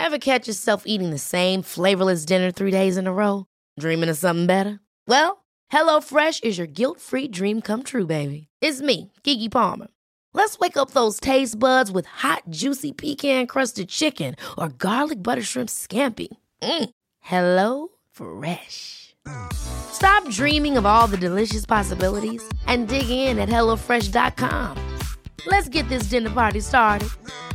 Ever catch yourself eating the same flavorless dinner 3 days in a row? Dreaming of something better? Well, HelloFresh is your guilt-free dream come true, baby. It's me, Keke Palmer. Let's wake up those taste buds with hot, juicy pecan-crusted chicken or garlic butter shrimp scampi. Hello Fresh. Stop dreaming of all the delicious possibilities and dig in at HelloFresh.com. Let's get this dinner party started.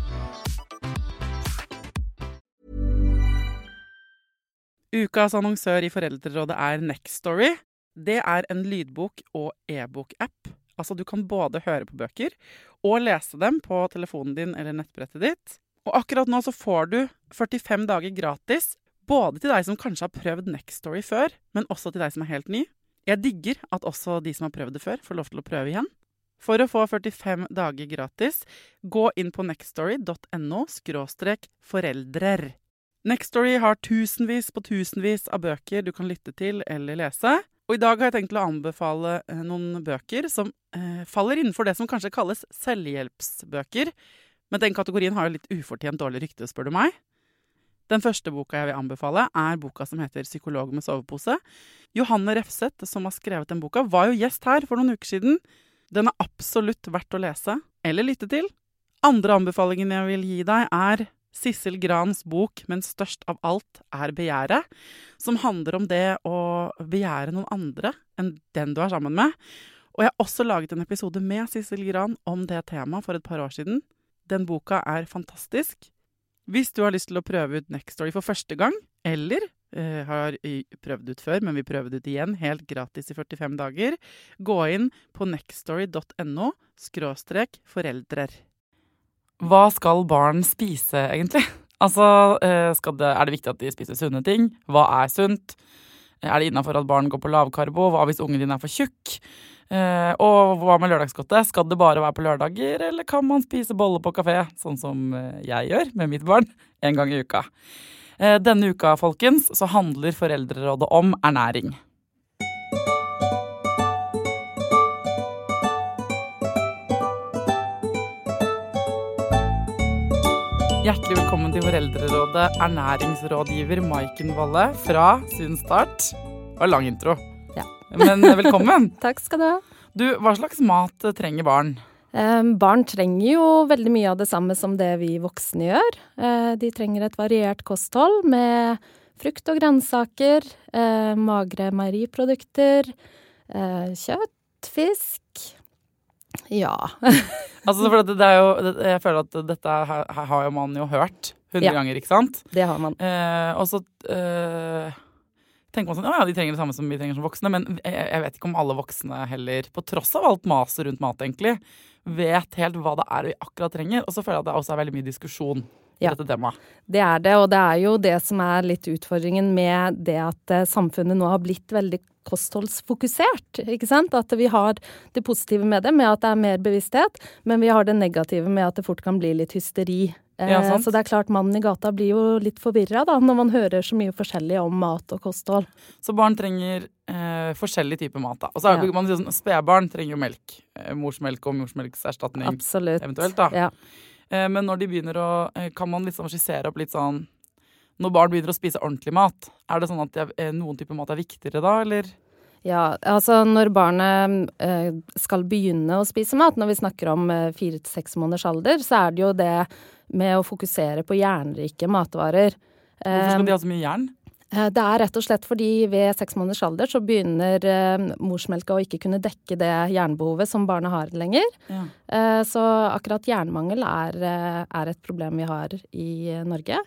Ukas annonsør I Foreldrerådet Nextory. Det en lydbok- og e-bok-app. Altså du kan både høre på bøker og lese dem på telefonen din eller nettbrettet ditt. Og akkurat nå så får du 45 dager gratis, både til deg som kanskje har prøvd Nextory før, men også til deg som helt ny. Jeg digger at også de som har prøvd det før får lov til å prøve igjen. For å få 45 dager gratis, gå inn på nextory.no/foreldrer. Nextory har tusenvis på tusenvis av bøker du kan lytte til eller lese. Og I dag har jeg tenkt å anbefale noen bøker som faller innenfor det som kanskje kalles selvhjelpsbøker. Men den kategorien har jo litt ufortjent dårlig rykte, spør du meg. Den første boka jeg vil anbefale boka som heter Psykolog med sovepose. Johanne Refseth, som har skrevet den boka, var jo gjest her for noen uker siden. Den absolutt verdt å lese eller lytte til. Andre anbefalingen jeg vil gi deg Sissel Grans bok, men størst av alt begjæret, som handler om det å begjære noen andre enn den du sammen med. Og jeg har også laget en episode med Sissel Gran om det temaet for et par år siden. Den boka fantastisk. Hvis du har lyst til å prøve ut Nextory for første gang, eller har prøvd ut før, men vil prøve det ut igjen, helt gratis I 45 dager, gå inn på nextory.no/foreldrer. Hva skal barn spise egentlig? Altså, det viktig at de spiser sunne ting? Hva sunt? Det innenfor at barn går på lavkarbo? Hva hvis ungen din for tjukk? Og hva med lørdagsgodtet? Skal det bare være på lørdager, eller kan man spise bolle på kafé, sånn som jeg gjør med mitt barn, en gang I uka? Denne uka, folkens, så handler Foreldrerådet om ernæring. Hjertelig velkommen til Foreldrerådet, ernæringsrådgiver Maiken Valle fra Sunstart. Det var lang intro. Ja. Men velkommen. Takk skal du ha. Du, hva slags mat trenger barn? Barn trenger jo veldig mye av det samme som det vi voksne gjør. De trenger et variert kosthold med frukt og grønnsaker, magre meieriprodukter, kjøtt, fisk. Ja. Altså, for det jo, jeg føler at dette her har jo man jo hørt 100 ganger, ikke sant? Det har man. Og så tenker man sånn, ja, de trenger det samme som vi trenger som voksne, men jeg vet ikke om alle voksne heller, på tross av alt maset rundt mat egentlig, vet helt hva det vi akkurat trenger, og så føler jeg at det også veldig mye diskusjon I dette temaet. Det det, og det jo det som litt utfordringen med det at samfunnet nå har blitt veldig kostholdsfokusert, ikke sant? At vi har det positive med det, med at det mer bevissthet, men vi har det negative med at det fort kan bli litt hysteri. Så det klart mannen I gata blir jo litt forvirret da, når man hører så mye forskjellig om mat og kosthold. Så barn trenger forskjellige typer mat da. Og så det man sier sånn, spedbarn trenger jo melk, morsmelk og morsmelkserstatning. Absolutt. Eventuelt da. Ja. Men når de begynner kan man liksom skissere opp litt sånn, når barn begynner å spise ordentlig mat, det sånn at noen typer mat viktigere da, eller? Ja, altså når barnet skal begynne å spise mat, når vi snakker om 4-6 måneders alder, så det jo det med å fokusere på jernrike matvarer. Hvorfor skal de ha så mye jern? Det rett og slett fordi ved 6 måneders alder så begynner morsmelka å ikke kunne dekke det jernbehovet som barnet har lenger. Ja. Så akkurat jernmangel et problem vi har I Norge.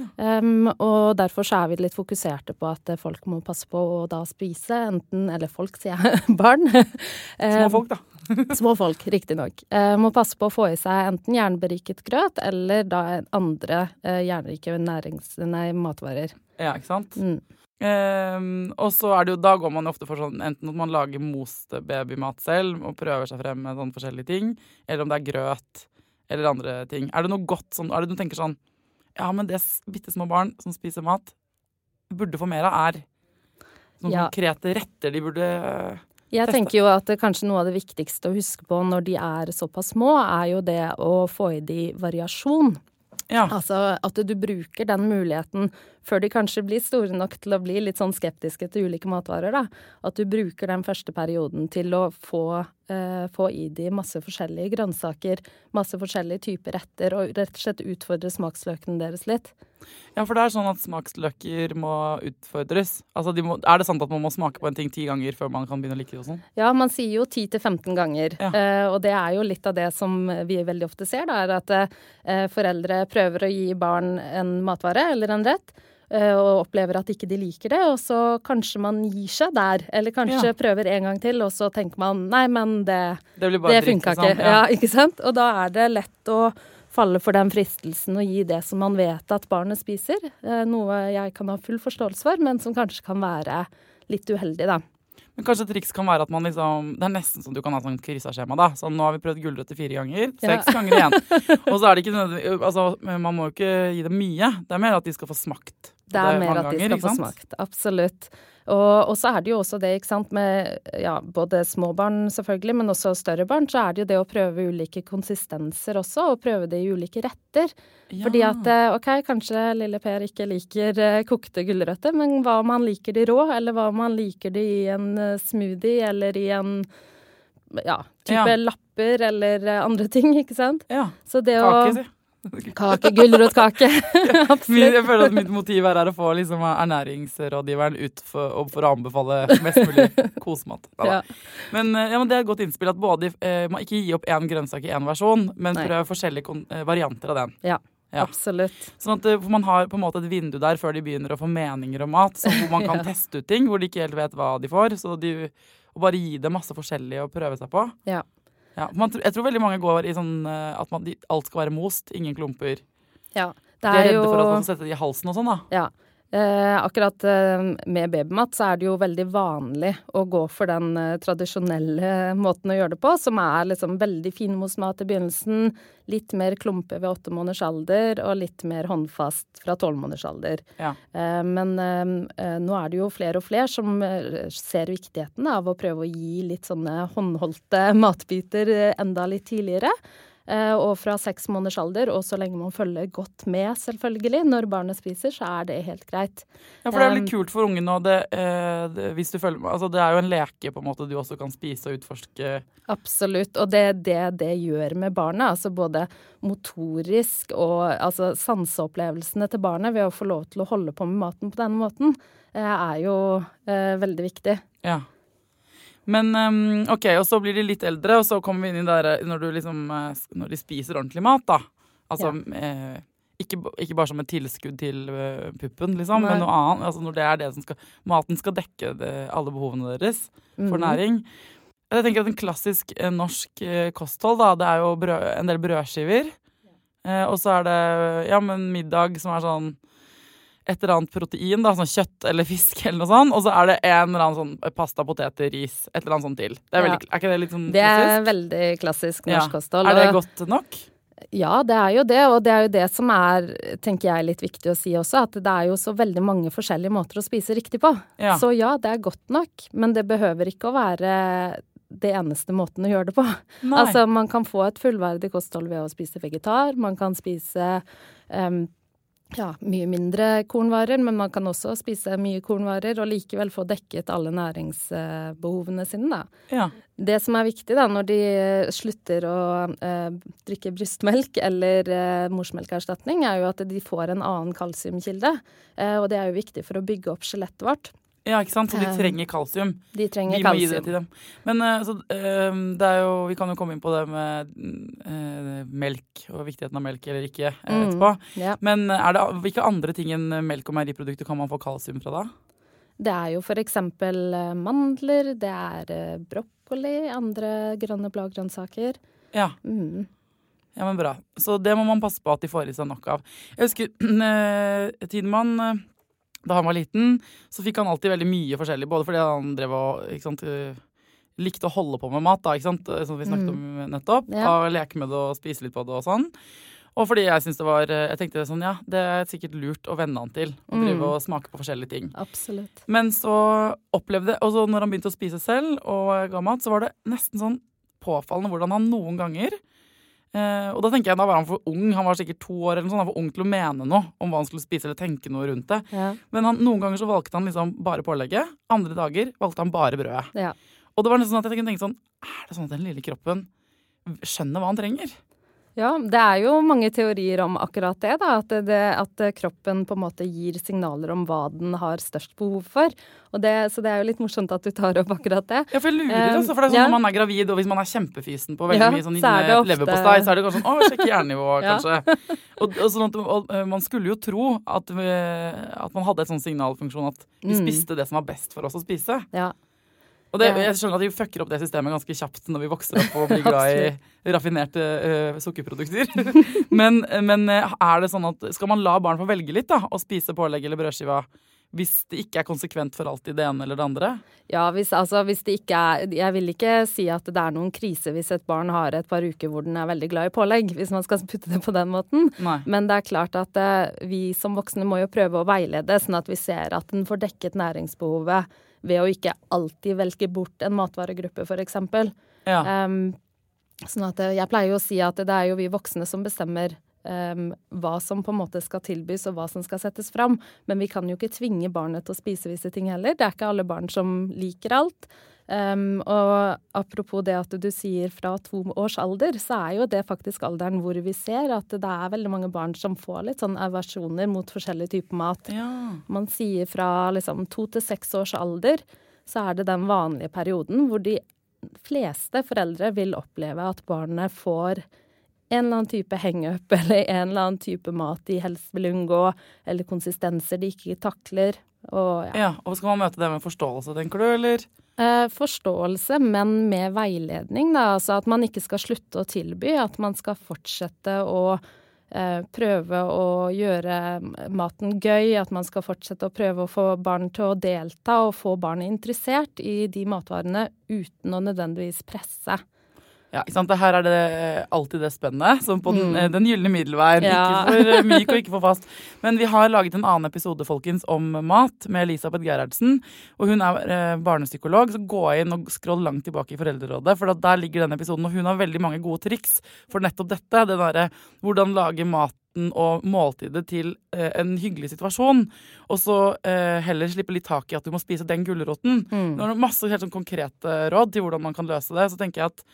Og derfor så vi litt fokuserte på at folk må passe på å da spise enten, eller folk sier jeg, barn. Små folk da. Små folk, riktig nok. Må passe på å få I seg enten jernberiket grøt eller da andre jernrike matvarer. Ja, ikke sant? Og så det jo, da går man ofte for sånn, enten at man lager most babymat selv og prøver seg frem med sånne forskjellige ting, eller om det grøt eller andre ting. Det noe godt sånn, det du tenker sånn, ja, men det bittesmå barn som spiser mat burde få mer av noen konkrete retter de burde Jeg tenker jo at kanskje noe av det viktigste å huske på når de såpass små, jo det å få I de variasjon. Ja. Altså at du bruker den muligheten før de kanskje blir store nok til å bli litt sånn skeptiske til ulike matvarer, da. At du bruker den første perioden til å få i de masse forskjellige grønnsaker, masse forskjellige typer retter, og rett og slett utfordre smaksløkene deres litt. Ja, for det er sånn at smaksløker må utfordres. Altså, er det sant at man må smake på en ting 10 ganger før man kan begynne å like det og sånn? Ja, man sier jo 10-15 ganger. Ja. Og det er jo litt av det som vi veldig ofte ser, da, er at foreldre prøver å gi barn en matvare eller en rett, og opplever at ikke de liker det, og så kanskje man gir seg der, eller kanskje prøver en gang til, og så tenker man, nei, men det funker ikke. Ja, ikke sant? Og da er det lett å falle for den fristelsen og gi det som man vet at barnet spiser, noe jeg kan ha full forståelse for, men som kanskje kan være litt uheldig, da. Men kanskje et triks kan være at man liksom, det er nesten som du kan ha sånn krysseskjema da. Så nå har vi prøvd gulrøtter 4 ganger, 6 ganger igjen. Og så er det ikke nødvendig, altså man må jo ikke gi dem mye. Det er mer at de skal få smakt. Det er mer at de skal få smakt, absolutt. Og så er det jo også det, ikke sant, med både små barn selvfølgelig, men også større barn, så er det jo det å prøve ulike konsistenser også, og prøve det i ulike retter. Ja. Fordi at, kanskje lille Per ikke liker kokte gulrøtter, men hva om han liker de rå, eller hva om han liker de i en smoothie, eller i en type lapper, eller andre ting, ikke sant? Ja, så det kake, si. Kake, gulrotkake. Absolutt. Jeg føler at mitt motiv er å få liksom, ernæringsrådgiveren ut for å anbefale mest mulig kosemat. Ja. Men det er et godt innspill at både man ikke gi opp en grønnsak i en versjon, men prøve forskjellige varianter av den. Ja, absolutt. Sånn at man har på en måte et vindu der før de begynner å få meninger om mat, hvor man kan teste ut ting, hvor de ikke helt vet hva de får, og bare gi dem masse forskjellig å prøve seg på. Ja. Ja, jeg tror veldig mange går i sånn at alt skal være most, ingen klumper. Ja, de er redde for at man skal sette det i halsen og sånn, da. Ja, akkurat med babymat så er det jo veldig vanlig å gå for den tradisjonelle måten å gjøre det på, som er liksom veldig finmost mat i begynnelsen, litt mer klumpe ved 8 måneders alder, og litt mer håndfast fra 12 måneders alder. Ja. Men nå er det jo flere og flere som ser viktigheten av å prøve å gi litt sånne håndholdte matbiter enda litt tidligere. Og fra 6 måneders alder, og så lenge man følger godt med, selvfølgelig, når barnet spiser, så er det helt greit. Ja, for det er litt kult for ungen, og hvis du følger med, altså det er jo en leke på en måte du også kan spise og utforske. Absolutt, og det gjør med barnet, altså både motorisk og altså sanseopplevelsene til barnet ved å få lov til å holde på med maten på denne måten, er jo veldig viktig. Ja. Men ok, og så blir de litt eldre, og så kommer vi inn i der når de spiser ordentlig mat, da. Altså, ikke bare som et tilskudd til puppen, liksom, men noe annet. Altså når det er det som maten skal dekke alle behovene deres for næring. Jeg tenker at en klassisk norsk kosthold, da, det er jo en del brødskiver. Og så er det, middag som er sånn et eller annet protein, da, sånn kjøtt eller fisk eller noe sånt, og så er det en eller annen sånn pasta, poteter, ris, et eller annet sånt til. Er ikke det litt sånn klassisk? Det er veldig klassisk norsk kosthold. Er det godt nok? Ja, det er jo det, og det er jo det som er, tenker jeg, litt viktig å si også, at det er jo så veldig mange forskjellige måter å spise riktig på. Ja. Så ja, det er godt nok, men det behøver ikke å være det eneste måten å gjøre det på. Nei. Altså, man kan få et fullverdig kosthold ved å spise vegetar, man kan spise mye mindre kornvarer, men man kan også spise mye kornvarer og likevel få dekket alle næringsbehovene sine, da. Ja. Det som er viktig da, når de slutter å drikke brystmelk eller morsmelkerstatning, er jo at de får en annen kalsiumkilde, og det er jo viktig for å bygge opp skjelettet vårt. Ja, ikke sant? Så de trenger kalsium. De trenger kalsium. Vi må gi det til dem. Men det er jo, vi kan jo komme inn på det med melk og viktigheten av melk eller ikke etterpå. Ja. Men hvilke andre ting enn melk og meieriprodukter kan man få kalsium fra da? Det er jo for eksempel mandler, det er brokkoli, andre grønne bladgrønnsaker. Ja. Ja, men bra. Så det må man passe på at de får i seg nok av. Jeg husker Tidemann, da han var liten, så fikk han alltid veldig mye forskjellig, både fordi han drev og likte å holde på med mat, da, ikke sant? Som vi snakket om nettopp, og leke med det og spise litt på det og sånn. Og fordi jeg synes jeg tenkte sånn, det er sikkert lurt å venne han til, å drive og smake på forskjellige ting. Absolutt. Men så opplevde, og så når han begynte å spise selv og ga mat, så var det nesten sånn påfallende hvordan han noen ganger Og da tenker jeg, da var han for ung, han var sikkert 2 år eller noe sånt, han var for ung til å mene noe om hva han skulle spise eller tenke noe rundt det. Ja. Men noen ganger så valgte han liksom bare pålegget, andre dager valgte han bare brødet. Ja. Og det var nesten sånn at jeg kunne tenke sånn, er det sånn at den lille kroppen skjønner hva han trenger? Ja, det er jo mange teorier om akkurat det, da, at kroppen på en måte gir signaler om hva den har størst behov for. Så det er jo litt morsomt at du tar opp akkurat det. Ja, for jeg lurer altså, for det er sånn når man er gravid, og hvis man er kjempefysen på veldig mye sånn leverpostei, så er det kanskje sånn, sjekk jernnivået, kanskje. Og sånn at man skulle jo tro at man hadde et sånn signalfunksjon at vi spiste det som var best for oss å spise. Ja. Og jeg skjønner at de fucker opp det systemet ganske kjapt når vi vokser opp og blir glad i raffinerte sukkerprodukter. men er det sånn at skal man la barn få velge litt da, og spise pålegg eller brødskiva hvis det ikke er konsekvent for alltid det ene eller det andre? Ja, hvis det ikke jeg vil ikke si at det er noen krise hvis et barn har et par uker hvor den er veldig glad i pålegg, hvis man skal putte det på den måten. Nei. Men det er klart at vi som voksne må jo prøve å veilede, sånn at vi ser at den får dekket næringsbehovet ved å ikke alltid velge bort en matvaregruppe, for eksempel. Ja. Sånn at jeg pleier jo å si at det er jo vi voksne som bestemmer hva som på en måte skal tilbys og hva som skal settes fram. Men vi kan jo ikke tvinge barnet til å spise visse ting heller. Det er ikke alle barn som liker alt. Og apropos det at du sier fra 2 års alder, så er jo det faktisk alderen hvor vi ser at det er veldig mange barn som får litt sånn aversjoner mot forskjellige typer mat. Ja. Man sier fra liksom 2 til 6 års alder, så er det den vanlige perioden hvor de fleste foreldre vil oppleve at barnet får en eller annen type hang-up eller en eller annen type mat de helst vil unngå, eller konsistenser de ikke takler. Og skal man møte det med forståelse, tenker du, eller? Forståelse, men med veiledning, da. Altså at man ikke skal slutte å tilby, at man skal fortsette å prøve å gjøre maten gøy, at man skal fortsette å prøve å få barn til å delta og få barnet interessert i de matvarene uten å nødvendigvis presse. Ja, ikke sant? Her er det alltid det spennende, som på den gylne middelveien. Ja. Ikke for myk og ikke for fast. Men vi har laget en annen episode, folkens, om mat med Elisabeth Gerhardsen. Og hun er barnepsykolog, så gå inn og scroll langt tilbake i Foreldrerådet, for der ligger den episoden, og hun har veldig mange gode triks for nettopp dette. Det derre hvordan lage maten og måltidet til en hyggelig situasjon, og så heller slippe litt tak i at du må spise den gulroten. Det er masse helt sånn konkrete råd til hvordan man kan løse det, så tenker jeg at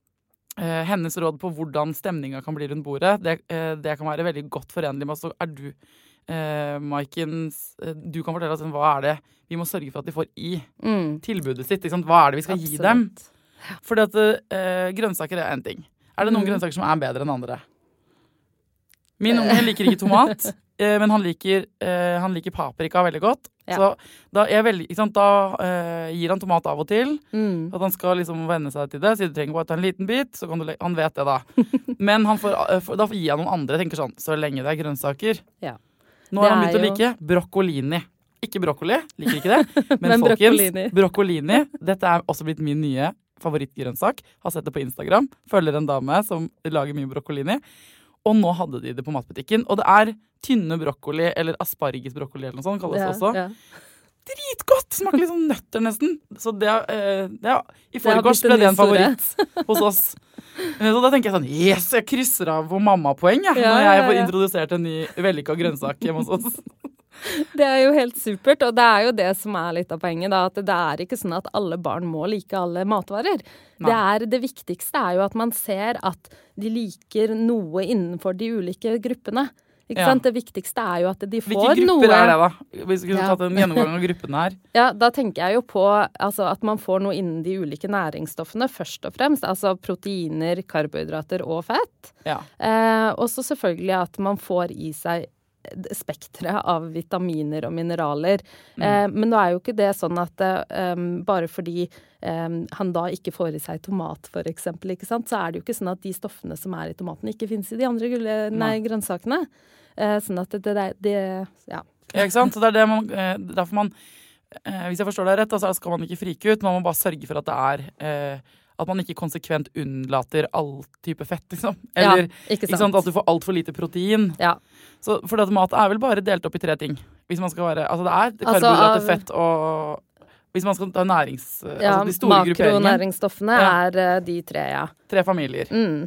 hennes råd på hvordan stemninga kan bli rundt bordet, det kan være veldig godt forenlig med. Så er du, Maiken, du kan fortelle oss hva er det vi må sørge for at de får i tilbudet sitt. Liksom, hva er det vi skal gi dem? Fordi at grønnsaker er en ting. Er det noen grønnsaker som er bedre enn andre? Min unge liker ikke tomat, men han liker paprika veldig godt. Ja. Så da gir han tomat av og til, at han skal liksom venne seg til det. Så du trenger bare ta en liten bit, så kan han vet det da. Men da gir han noen andre, tenker sånn, så lenge det er grønnsaker. Ja. Nå har han begynt å like broccolini. Ikke broccoli, liker ikke det. Men folkens, broccolini, dette er også blitt min nye favorittgrønnsak. Har sett det på Instagram, følger en dame som lager mye broccolini. Og nå hadde de det på matbutikken. Og det er tynne broccoli, eller aspargesbroccoli, eller noe sånt, kalles det også. Ja. Dritgodt! Smaker litt sånn nøtter nesten. Så i forgårs ble det en favoritt hos oss. Så da tenker jeg sånn, yes, jeg krysser av på mammapoeng, når jeg får introdusert en ny vellykket grønnsak hjemme hos oss. Det er jo helt supert, og det er jo det som er litt av poenget, da, at det er ikke sånn at alle barn må like alle matvarer. Det viktigste er jo at man ser at de liker noe innenfor de ulike gruppene. Ikke sant? Det viktigste er jo at de får noe. Hvilke grupper er det da? Hvis vi skulle tatt en gjennomgang av gruppene her. Ja, da tenker jeg jo på at man får noe innen de ulike næringsstoffene først og fremst. Altså proteiner, karbohydrater og fett. Ja. Og så selvfølgelig at man får i seg spektret av vitaminer og mineraler. Men nå er jo ikke det sånn at bare fordi han da ikke får i seg tomat, for eksempel, ikke sant? Så er det jo ikke sånn at de stoffene som er i tomaten ikke finnes i de andre grønnsakene. Sånn at ja. Ikke sant? Så det er derfor man, hvis jeg forstår deg rett, så skal man ikke frike ut, man må bare sørge for at det er at man ikke konsekvent unnlater all type fett, liksom. Eller ikke sant, at du får alt for lite protein. Ja. Så for at mat er vel bare delt opp i 3 ting. Hvis man skal være, det er karbohydrater, fett og hvis man skal ta de store grupperingene. Makronæringsstoffene er de 3, 3 familier.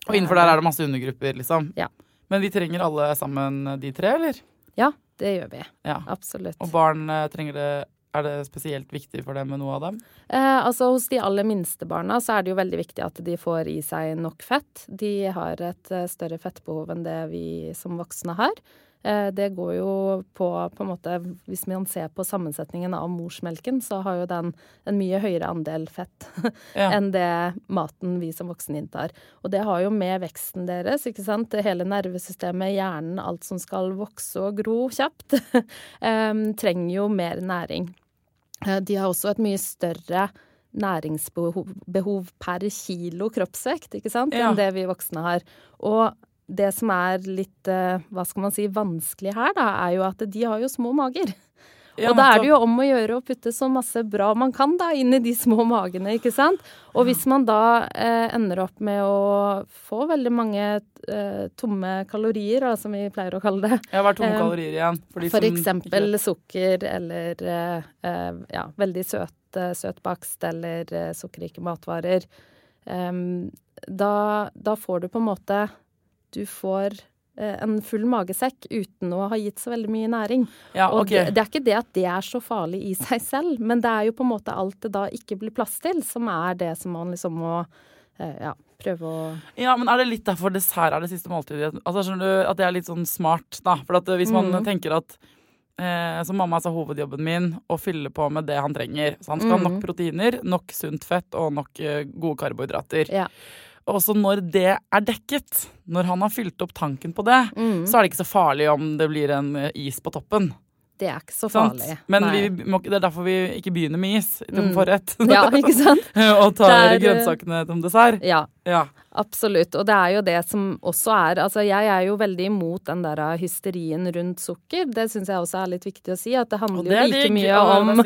Og innenfor der det masse undergrupper, liksom. Ja. Men vi trenger alle sammen de 3, eller? Ja, det gjør vi. Ja. Absolutt. Og barn trenger det. Er det spesielt viktig for dem med noe av dem? Altså hos de aller minste barna så det jo veldig viktig at de får i seg nok fett. De har et større fettbehov enn det vi som voksne har. Det går jo på en måte, hvis man ser på sammensetningen av morsmelken, så har jo den en mye høyere andel fett enn det maten vi som voksne inntar. Og det har jo med veksten deres, ikke sant? Det hele nervesystemet, hjernen, alt som skal vokse og gro kjapt, trenger jo mer næring. De har også et mye større næringsbehov per kilo kroppsvekt, ikke sant? Enn det vi voksne har. Og det som litt, hva skal man si, vanskelig her da, jo at de har jo små mager. Og da det jo om å gjøre å putte så masse bra man kan da inn i de små magene, ikke sant? Og hvis man da ender opp med å få veldig mange tomme kalorier, da, som vi pleier å kalle det. Ja, hva tomme kalorier igjen? For eksempel sukker eller veldig søt bakst eller sukkerrike matvarer. Da får du på en måte du får en full magesekk uten å ha gitt så veldig mye næring. Ja, okay. Og det ikke det at det så farlig i seg selv, men det jo på en måte alt det da ikke blir plass til, som det som man liksom må prøve å... Ja, men det litt derfor dessert det siste måltidet? Altså, skjønner du at det litt sånn smart, da? For at hvis man tenker at som mamma sa hovedjobben min, å fylle på med det han trenger. Så han skal ha nok proteiner, nok sunt fett og nok gode karbohydrater. Ja. Og så når det dekket, når han har fylt opp tanken på det, så det ikke så farlig om det blir en is på toppen. Det ikke så farlig. Men det derfor vi ikke begynner med is til forrett. Ja, ikke sant? Og tar grønnsakene som dessert. Ja, absolutt. Og det jo det som også altså jeg jo veldig imot den der hysterien rundt sukker. Det synes jeg også litt viktig å si, at det handler jo like mye om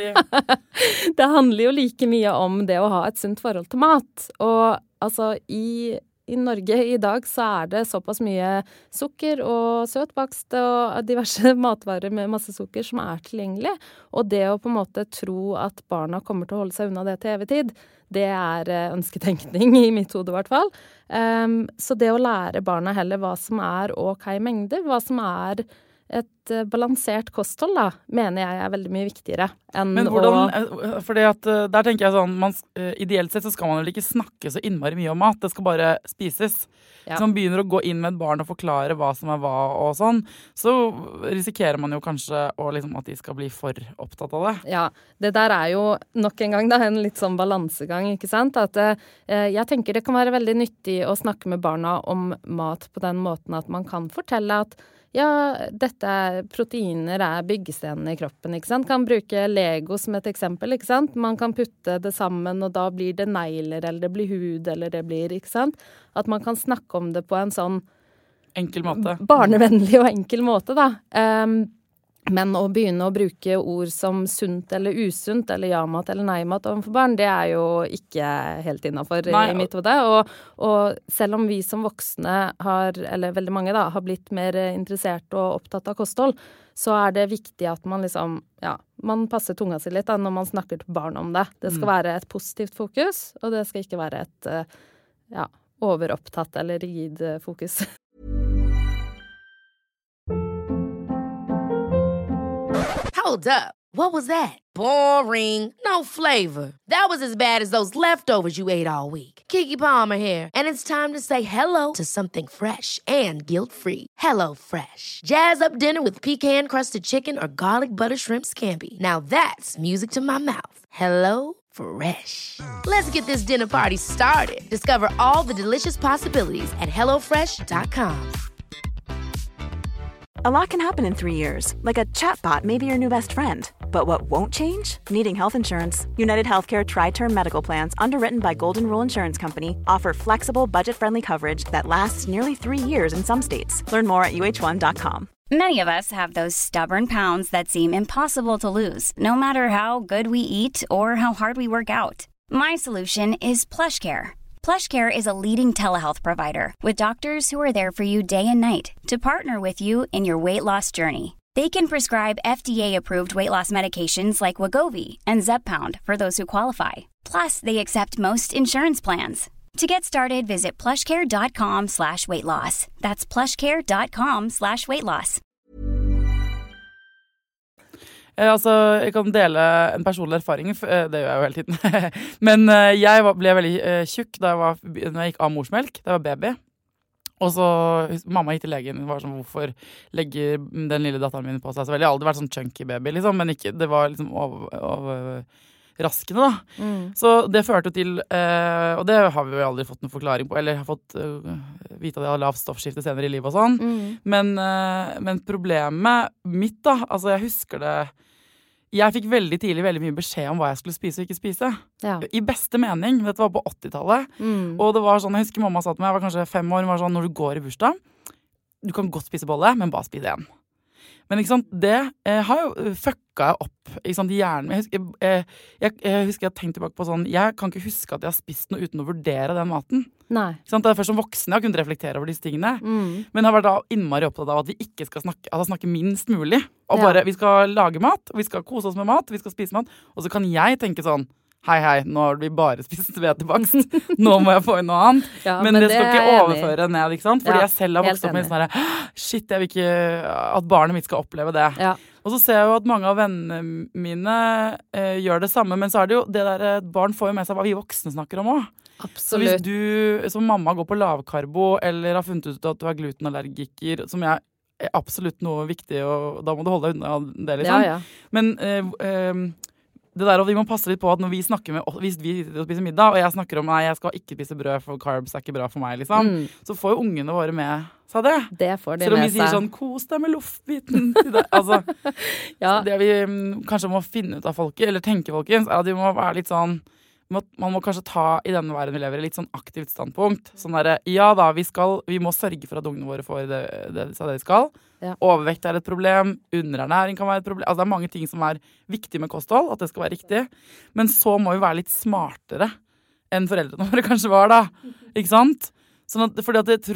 det handler jo like mye om det å ha et sunt forhold til mat. Og altså i Norge i dag så det såpass mye sukker og søtbakst og diverse matvarer med masse sukker som tilgjengelig. Og det å på en måte tro at barna kommer til å holde seg unna det til evig tid, det ønsketenkning i mitt hode i hvert fall. Så det å lære barna heller hva som ok mengder, hva som et balansert kosthold, da, mener jeg veldig mye viktigere enn Men hvordan, fordi at der tenker jeg sånn, ideelt sett så skal man vel ikke snakke så innmari mye om mat, det skal bare spises. Ja. Så man begynner å gå inn med et barn og forklare hva som hva og sånn, så risikerer man jo kanskje at de skal bli for opptatt av det. Ja, det der jo nok en gang da, en litt sånn balansegang, ikke sant? At jeg tenker det kan være veldig nyttig å snakke med barna om mat på den måten at man kan fortelle at dette proteiner byggestenene i kroppen, ikke sant? Kan bruke Lego som et eksempel, ikke sant? Man kan putte det sammen, og da blir det negler, eller det blir hud, eller det blir, ikke sant? At man kan snakke om det på en sånn enkel måte. Barnevennlig og enkel måte, da. Men å begynne å bruke ord som sunt eller usunt, eller ja-mat eller nei-mat overfor barn, det jo ikke helt innenfor i mitt hode. Og selv om vi som voksne eller veldig mange da, har blitt mer interessert og opptatt av kosthold, så det viktig at man man passer tunga si litt da, når man snakker til barn om det. Det skal være et positivt fokus, og det skal ikke være et overopptatt eller rigid fokus. Hold up. What was that? Boring. No flavor. That was as bad as those leftovers you ate all week. Keke Palmer here, and it's time to say hello to something fresh and guilt-free. Hello Fresh. Jazz up dinner with pecan-crusted chicken or garlic butter shrimp scampi. Now that's music to my mouth. Hello Fresh. Let's get this dinner party started. Discover all the delicious possibilities at HelloFresh.com. A lot can happen in 3 years, like a chatbot may be your new best friend. But what won't change? Needing health insurance. United Healthcare Tri-Term Medical Plans, underwritten by Golden Rule Insurance Company, offer flexible, budget-friendly coverage that lasts nearly 3 years in some states. Learn more at uh1.com. Many of us have those stubborn pounds that seem impossible to lose, no matter how good we eat or how hard we work out. My solution is PlushCare. PlushCare is a leading telehealth provider with doctors who are there for you day and night to partner with you in your weight loss journey. They can prescribe FDA-approved weight loss medications like Wegovy and Zepbound for those who qualify. Plus, they accept most insurance plans. To get started, visit plushcare.com/weightloss. That's plushcare.com/weightloss. Jeg kan dele en personlig erfaring, det gjør jeg jo hele tiden. Men jeg ble veldig tjukk da jeg gikk av morsmelk, da jeg var baby. Og så, mamma gikk til legen, var sånn, hvorfor legger den lille datteren min på seg så veldig? Jeg har aldri vært sånn chunky baby, liksom, men ikke, det var liksom raskende da. Så det førte til, og det har vi jo aldri fått noen forklaring på, eller har fått vite at jeg har lavt stoffskifte senere i livet og sånn. Men problemet mitt da, altså jeg husker det, jeg fikk veldig tidlig veldig mye beskjed om hva jeg skulle spise og ikke spise. Ja. I beste mening, dette var på 80-tallet. Og det var sånn, jeg husker mamma sa til meg, jeg var kanskje 5 år, var sånn, når du går i bursdag, du kan godt spise bolle, men bare spise en. Men ikke sant, det har jo fucka jeg opp, ikke sant, i hjernen. Jeg husker jeg tenkte tilbake på sånn, jeg kan ikke huske at jeg har spist noe uten å vurdere den maten. Nei. Ikke sant, det er først som voksen jeg har kunnet reflektere over disse tingene. Men jeg har vært da innmari opptatt av at vi ikke skal snakke minst mulig. Og bare, vi skal lage mat, vi skal kose oss med mat, vi skal spise mat. Og så kan jeg tenke sånn, hei, nå har vi bare spist hvetebakst. Nå må jeg få inn noe annet. Ja, men det skal ikke overføre ned, ikke sant? Fordi jeg selv har vokst opp med sånn her, shit, jeg vil ikke at barnet mitt skal oppleve det. Ja. Og så ser jeg jo at mange av vennene mine gjør det samme, men så er det jo det der, barn får jo med seg hva vi voksne snakker om også. Absolutt. Så hvis du som mamma går på lavkarbo, eller har funnet ut at du er glutenallergiker, som er absolutt noe viktig, og da må du holde deg unna det, liksom. Ja. Men det der, og vi må passe litt på at når vi snakker med, hvis vi sitter og spiser middag, og jeg snakker om, nei, jeg skal ikke spise brød, for carbs er ikke bra for meg, liksom, så får jo ungene våre med seg det. Det får de selv om med vi sier seg. sånn, kos deg med loffbiten til det. Altså, Ja. det vi kanskje må finne ut av folket, eller tenke folkens, er at de må være litt sånn, man må kanskje ta i denne verden vi lever i litt sånn aktivt standpunkt. Sånn der, ja da, vi må sørge for at ungene våre får det de skal. Ja. Overvekt er et problem, underernæring kan være et problem. Altså det er mange ting som er viktig med kosthold, at det skal være riktig. Men så må vi være litt smartere enn foreldrene våre kanskje var da. Ikke sant? Sånn at, fordi at det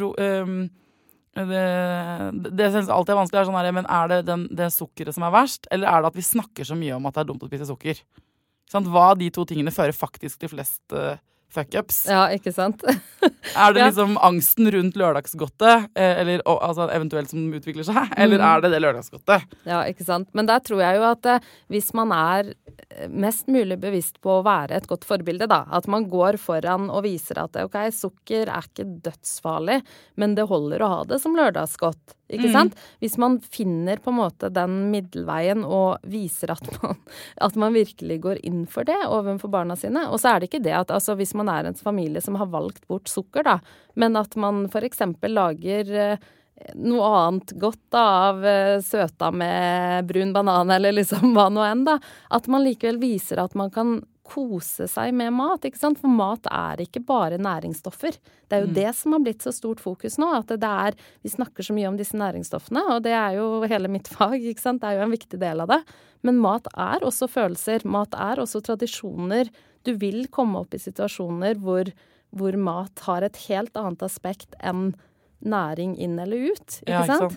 synes alltid er vanskelig, sånn her, men er det det sukkeret som er verst, eller er det at vi snakker så mye om at det er dumt å spise sukker? Hva av de to tingene fører faktisk til flest fuck-ups? Ja, ikke sant? Er det liksom angsten rundt lørdagsgodtet, eller altså, eventuelt som utvikler seg, eller er det lørdagsgodtet? Ja, ikke sant? Men der tror jeg jo at hvis man er mest mulig bevisst på å være et godt forbilde, da, at man går foran og viser at ok, sukker er ikke dødsfarlig, men det holder å ha det som lørdagsgodt. Ikke sant? Hvis man finner på en måte den middelveien og viser at man virkelig går inn for det overfor barna sine. Og så er det ikke det at altså, hvis man er en familie som har valgt bort sukker, da, men at man for eksempel lager noe annet godt da, av søta med brun banan eller liksom hva nå enn da, at man likevel viser at man kan kose seg med mat, ikke sant? For mat er ikke bare næringsstoffer. Det er jo det som har blitt så stort fokus nå, at vi snakker så mye om disse næringsstoffene, og det er jo hele mitt fag, ikke sant? Det er jo en viktig del av det. Men mat er også følelser, mat er også tradisjoner. Du vil komme opp i situasjoner hvor mat har et helt annet aspekt enn næring inn eller ut, ikke sant?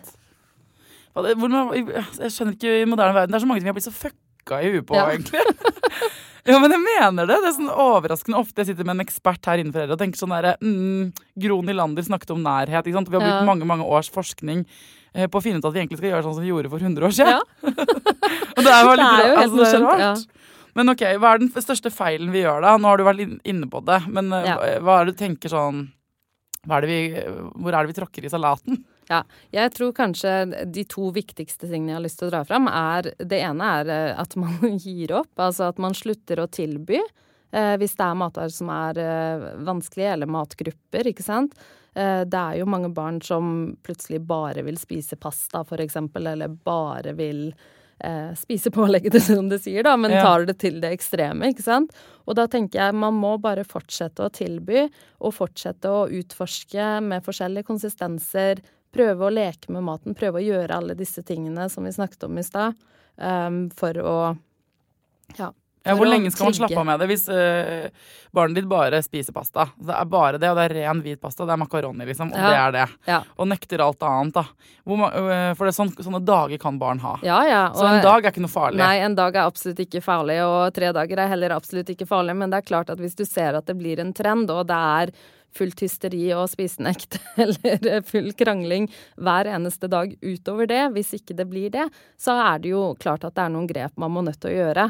Jeg skjønner ikke i moderne verden, det er så mange ting vi har blitt så fucka i huet på, egentlig. Ja, men jeg mener det. Det er sånn overraskende ofte jeg sitter med en ekspert her innenfor dere og tenker sånn der, Gro Nylander snakket om nærhet, ikke sant? Vi har brukt mange års forskning på å finne ut at vi egentlig skal gjøre sånn som vi gjorde for 100 år siden. Ja. Og det er jo litt jo helt rart. Ja. Men ok, hva er den største feilen vi gjør da? Nå har du vært inne på det, men hva er det du tenker sånn, hvor er det vi tråkker i salaten? Ja, jeg tror kanskje de to viktigste tingene jeg har lyst til å dra fram det ene er at man gir opp, altså at man slutter å tilby hvis det er matvarer som er vanskelige, eller matgrupper, ikke sant? Det er jo mange barn som plutselig bare vil spise pasta, for eksempel, eller bare vil spise pålegget, som det sier da, men tar det til det ekstreme, ikke sant? Og da tenker jeg man må bare fortsette å tilby, og fortsette å utforske med forskjellige konsistenser, prøve å leke med maten, prøve å gjøre alle disse tingene som vi snakket om i sted, for å Ja, hvor lenge skal man slappe av med det hvis barnet ditt bare spiser pasta? Det bare det, og det ren hvit pasta, det makaroni liksom, og det det. Ja. Og nekter alt annet da. For det sånne dager kan barn ha. Ja. Så en dag ikke noe farlig. Nei, en dag absolutt ikke farlig, og 3 dager heller absolutt ikke farlig, men det klart at hvis du ser at det blir en trend, og det fullt hysteri og spisenekt eller full krangling hver eneste dag utover det, hvis ikke det blir det, så det jo klart at det noen grep man må nødt til å gjøre.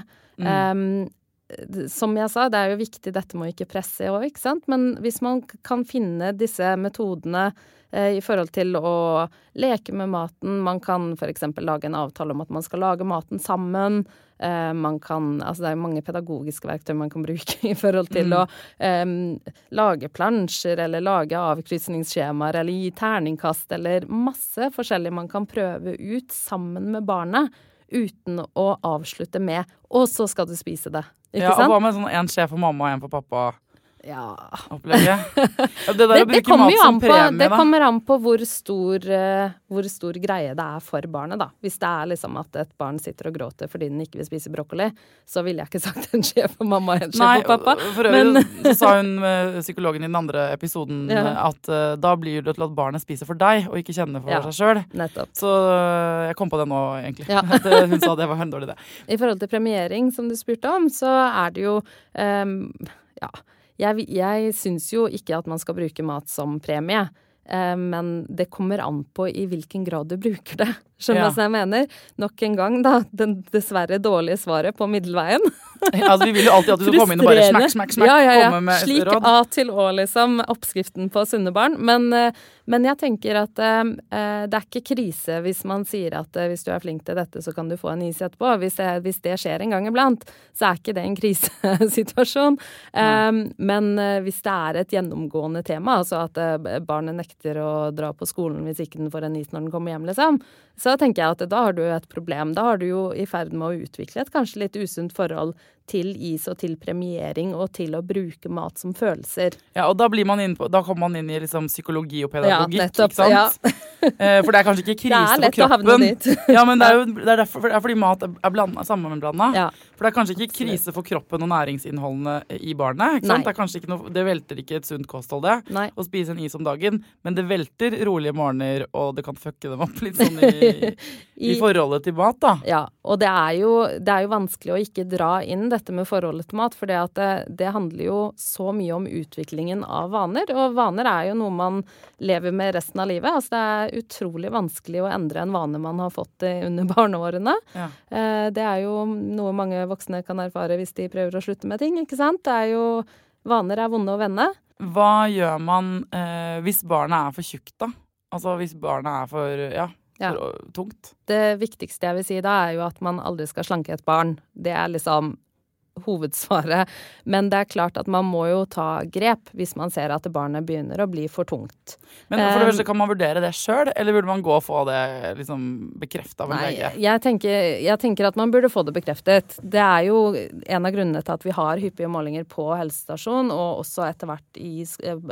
Som jeg sa, det jo viktig, dette må ikke presse også, ikke sant? Men hvis man kan finne disse metodene i forhold til å leke med maten, man kan for eksempel lage en avtale om at man skal lage maten sammen, man kan, altså det mange pedagogiske verktøy man kan bruke i forhold til å lage plansjer, eller lage avkryssningsskjemaer, eller gi terningkast, eller masse forskjellig man kan prøve ut sammen med barnet, uten å avslutte med, og så skal du spise det. Ikke sant? Og hva med sånn en skje for mamma og en for pappa? Ja. Opplegget. Ja, det der å bruke mat som premie, det kommer an på hvor stor greie det for barnet, da. Hvis det liksom at et barn sitter og gråter fordi den ikke vil spise brokkoli, så ville jeg ikke sagt en skje for mamma og en skje for pappa. Nei, for øvrig så sa hun, psykologen i den andre episoden, at da blir det til at barnet spiser for deg, og ikke kjenner for seg selv. Nettopp. Så jeg kom på det nå, egentlig. Ja. Hun sa det var en dårlig idé. I forhold til premiering, som du spurte om, så det jo Jeg syns jo ikke at man skal bruke mat som premie, men det kommer an på i hvilken grad du bruker det. Skjønner du hva jeg mener? Nok en gang da, den dessverre dårlige svaret på middelveien. Altså, vi vil jo alltid at du skal komme inn og bare smekk, komme med slik råd. A til Å, liksom, oppskriften på sunne barn. Men jeg tenker at det ikke krise hvis man sier at hvis du flink til dette, så kan du få en is etterpå. Hvis det skjer en gang iblant, så ikke det en krisesituasjon. Men hvis det et gjennomgående tema, altså at barnet nekter å dra på skolen hvis ikke den får en is når den kommer hjem, liksom, så tenker jeg at da har du et problem. Da har du jo i ferd med å utvikle et kanskje litt usunt forhold til is og til premiering og til å bruke mat som følelser. Ja, og da kommer man inn i liksom psykologi og pedagogikk, nettopp, ikke sant? Ja. For det kanskje ikke krise for kroppen. Ja, men det derfor, fordi mat sammenblandet. Ja. For det kanskje ikke krise for kroppen og næringsinnholdene i barnet, ikke sant? Det kanskje ikke det velter ikke et sunt kosthold å spise en is om dagen, men det velter rolige morgener, og det kan fucke dem opp litt sånn i forholdet til mat, da. Ja, og det jo vanskelig å ikke dra inn dette med forholdet til mat, for det handler jo så mye om utviklingen av vaner, og vaner jo noe man lever med resten av livet. Altså det utrolig vanskelig å endre en vane man har fått under barneårene. Ja. Det jo noe mange voksne kan erfare hvis de prøver å slutte med ting, ikke sant? Vaner vonde å vende. Hva gjør man hvis barnet for tjukt, da? Altså hvis barnet for tungt? Det viktigste jeg vil si da jo at man aldri skal slanke et barn. Det liksom hovedsvaret. Men det klart at man må jo ta grep hvis man ser at barnet begynner å bli for tungt. Men for det første, kan man vurdere det selv, eller burde man gå og få det liksom bekreftet av en lege? Jeg tenker at man burde få det bekreftet. Det jo en av grunnene til at vi har hyppige målinger på helsestasjon, og også etter hvert i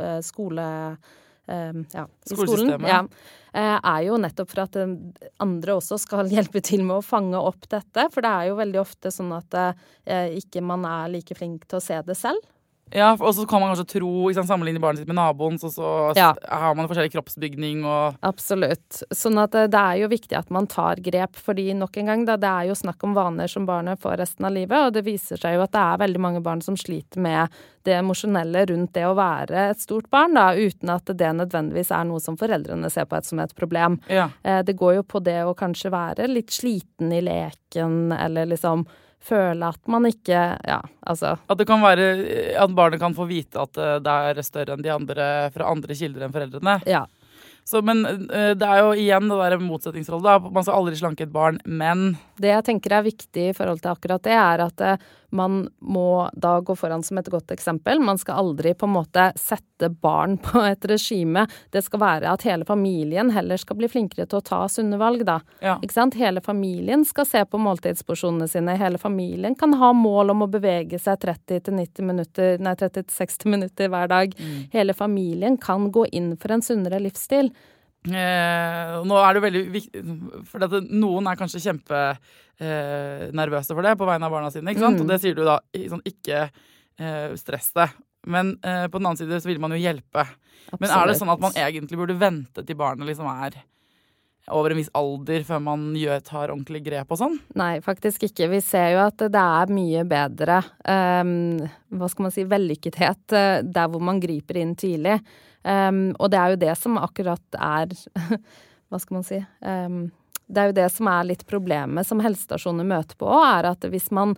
skolesystemet. Jo nettopp for at andre også skal hjelpe til med å fange opp dette, for det jo veldig ofte sånn at ikke man like flink til å se det selv. Ja, og så kan man kanskje tro, sammenligne barnet sitt med naboen, så har man forskjellig kroppsbygning og... Absolutt. Sånn at det jo viktig at man tar grep, fordi nok en gang, det jo snakk om vaner som barnet får resten av livet, og det viser seg jo at det veldig mange barn som sliter med det emosjonelle rundt det å være et stort barn, da, uten at det nødvendigvis noe som foreldrene ser på som et problem. Ja. Det går jo på det å kanskje være litt sliten i leken, eller liksom føle at man ikke, At det kan være, at barnet kan få vite at det større enn de andre, fra andre kilder enn foreldrene. Ja. Så, men det jo igjen det der motsetningsrollet da. Man skal aldri slanke et barn, men... Det jeg tenker viktig i forhold til akkurat det, at man må da gå foran som et godt eksempel. Man skal aldri på en måte sette barn på et regime. Det skal være at hele familien heller skal bli flinkere til å ta sunne valg, da. Ja. Ikke sant? Hele familien skal se på måltidsporsjonene sine. Hele familien kan ha mål om å bevege seg 30-60 minutter hver dag. Hele familien kan gå inn for en sunnere livsstil. Nå det veldig viktig, for noen kanskje kjempe nervøse for det på vegne av barna sine, ikke sant? Og det sier du da, sånn, ikke stress det. Men på den annen side så vil man jo hjelpe. Absolutt. Men det sånn at man egentlig burde vente til barnet liksom over en viss alder før man tar ordentlig grep og sånn? Nei, faktisk ikke. Vi ser jo at det mye bedre, hva skal man si, vellykkethet der hvor man griper inn tidlig. Og det jo det som akkurat hva skal man si, det jo det som litt problemet som helsestasjoner møter på, at hvis man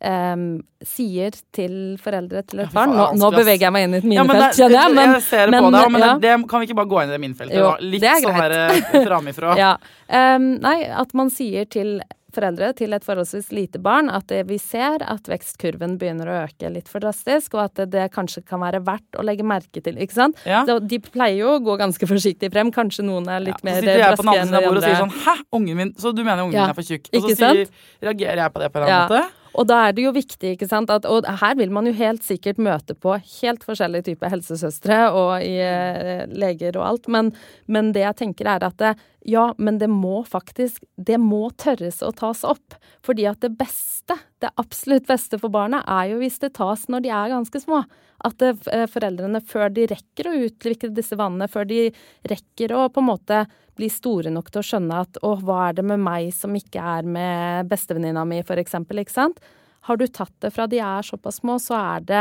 sier til foreldre til et barn, nå beveger jeg meg inn i et minefelt, kjenner jeg. Jeg ser det på deg, men det kan vi ikke bare gå inn i det minefeltet? Jo, litt sånn her framifra. Ja. Nei, at man sier til foreldre til et forholdsvis lite barn at vi ser at vekstkurven begynner å øke litt for drastisk, og at det kanskje kan være verdt å legge merke til, ikke sant? Ja. De pleier jo å gå ganske forsiktig frem, kanskje noen litt mer braske enn de andre. Så sitter jeg på den andre siden og sier sånn, hæ, ungen min, så du mener ungen min for tjukk? Og så reagerer jeg på det på en eller annen måte. Og da det jo viktig, ikke sant, og her vil man jo helt sikkert møte på helt forskjellige typer helsesøstre og leger og alt, men det jeg tenker at men det må tørres å tas opp, fordi at det absolutt beste for barnet jo hvis det tas når de ganske små. At foreldrene, før de rekker å utvikle disse vanene, før de rekker å på en måte bli store nok til å skjønne at hva det med meg som ikke med bestevenninna mi, for eksempel, ikke sant? Har du tatt det fra de såpass små, så det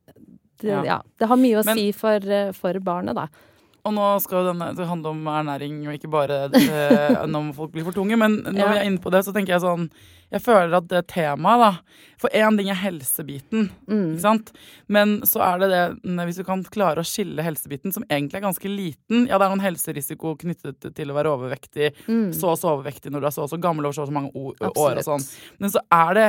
har mye å si for barnet, da. Og nå skal det handle om ernæring, og ikke bare når folk blir for tunge, men når vi inne på det, så tenker jeg sånn, jeg føler at det temaet da, for en ting helsebiten, ikke sant? Men så det, hvis du kan klare å skille helsebiten, som egentlig ganske liten, det noen helserisiko knyttet til å være overvektig, så overvektig når du så gammel over så mange år og sånn. Men så det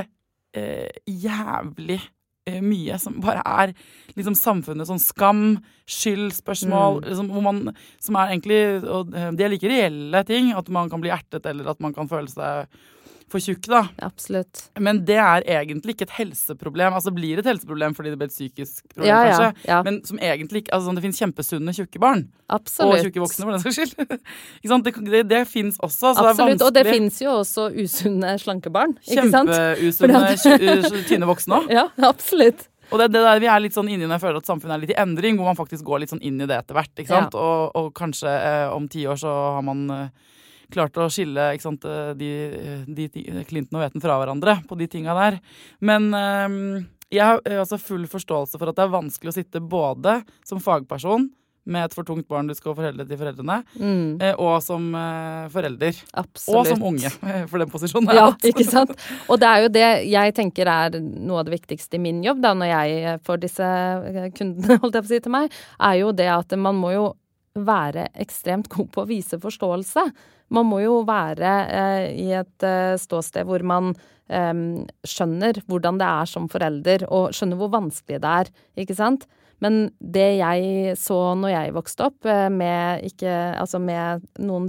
jævlig mye som bare liksom samfunnet, sånn skam, skyld, spørsmål, liksom, som egentlig, og det like reelle ting, at man kan bli ertet, eller at man kan føle seg for tjukk, da. Absolutt. Men det egentlig ikke et helseproblem. Altså blir et helseproblem fordi det blir et psykisk problem, kanskje. Ja. Men som egentlig ikke, altså det finnes kjempesunne tjukke barn. Absolutt. Og tjukke voksne, for den saks skyld. Ikke sant? Det finnes også, så absolutt, og det finnes jo også usunne slanke barn, ikke sant? Kjempeusunne, tynne voksne også. Ja, absolutt. Og det der vi litt sånn inni når jeg føler at samfunnet litt i endring, hvor man faktisk går litt sånn inn i det etter hvert, ikke sant? Ja. Og kanskje om 10 år så har man klart å skille, ikke sant, de Clinton og Veten fra hverandre på de tingene der. Men jeg har altså full forståelse for at det vanskelig å sitte både som fagperson med et for tungt barn du skal fortelle til foreldrene, og som forelder. Absolutt. Og som unge, for den posisjonen ja, ikke sant? Og det jo det jeg tenker noe av det viktigste i min jobb, da, når jeg får disse kundene, holdt jeg på å si til meg, jo det at man må jo være ekstremt god på å vise forståelse. Man må jo være i et ståsted hvor man skjønner hvordan det som forelder, og skjønner hvor vanskelig det ikke sant? Men det jeg så når jeg vokste opp med noen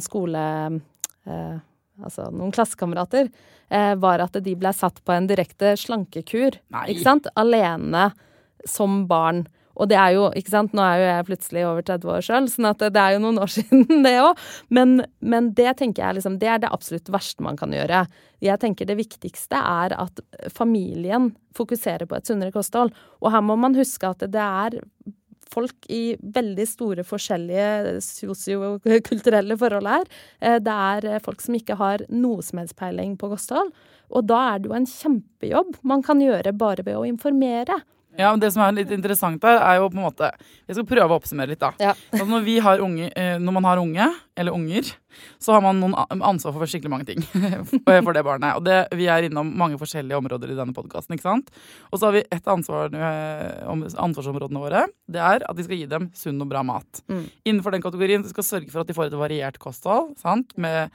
noen klassekamerater, var at de ble satt på en direkte slankekur, ikke sant? Alene som barn. Og det jo, ikke sant, nå jo jeg plutselig over 30 år selv, sånn at det jo noen år siden det også. Men det tenker jeg liksom, det det absolutt verste man kan gjøre. Jeg tenker det viktigste at familien fokuserer på et sunnere kosthold. Og her må man huske at det folk i veldig store forskjellige sosiokulturelle forhold her. Det folk som ikke har noe som helst peiling på kosthold. Og da det jo en kjempejobb man kan gjøre bare ved å informere. Ja, men det som litt interessant her jo på en måte, jeg skal prøve å oppsummere litt da. Ja. Altså når man har unge, eller unger, så har man noen ansvar for skikkelig mange ting for det barnet. Og vi innom mange forskjellige områder i denne podcasten, ikke sant? Og så har vi et ansvarsområdene våre, det at vi skal gi dem sunn og bra mat. Innenfor den kategorien vi skal sørge for at de får et variert kosthold, sant? Med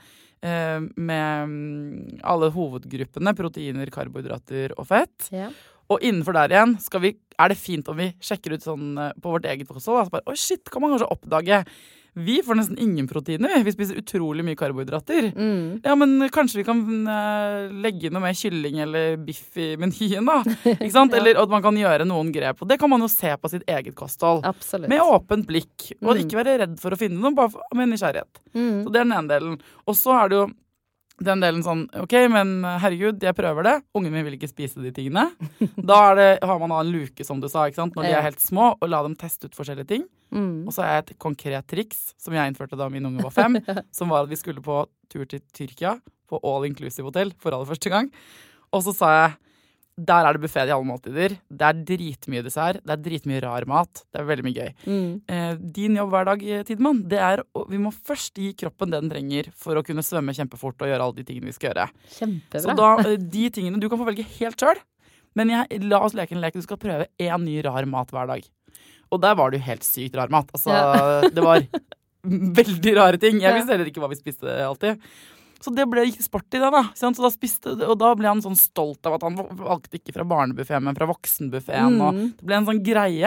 alle hovedgruppene, proteiner, karbohydrater og fett. Ja. Og innenfor der igjen det fint om vi sjekker ut sånn på vårt eget kosthold. Altså bare, shit, kan man kanskje oppdage Vi får nesten ingen proteiner. Vi spiser utrolig mye karbohydrater. Ja, men kanskje vi kan legge noe mer kylling eller biff i menyen da. Ikke sant? Eller at man kan gjøre noen grep. Og det kan man jo se på sitt eget kosthold. Absolutt. Med åpent blikk. Og ikke være redd for å finne noe, bare med nysgjerrighet. Så det er den ene delen. Og så er det jo den delen sånn, ok, men herregud, jeg prøver det. Ungen min vil ikke spise de tingene. Da har man en luke, som du sa, ikke sant? Når de er helt små, og la dem teste ut forskjellige ting. Og så har jeg et konkret triks, som jeg innførte da min unge var 5, som var at vi skulle på tur til Tyrkia, på all-inclusive hotell, for aller første gang. Og så sa jeg, der er det buffet i alle måltider. Det er dritmye dessert. Det er dritmye rar mat. Det er veldig mye gøy. Din jobb hver dag, Tidemann, det er vi må først gi kroppen det den trenger for å kunne svømme kjempefort og gjøre alle de tingene vi skal gjøre. Kjempebra. Så da, de tingene, du kan få velge helt selv, men la oss leke en lek. Du skal prøve en ny rar mat hver dag. Og der var det jo helt sykt rar mat. Altså, det var veldig rare ting. Jeg visste heller ikke hva vi spiste alltid. Så det ble ikke sport i det da. Så da ble han sånn stolt av at han valgte ikke fra barnebuffet, men fra voksenbuffeten. Og det ble en sånn greie.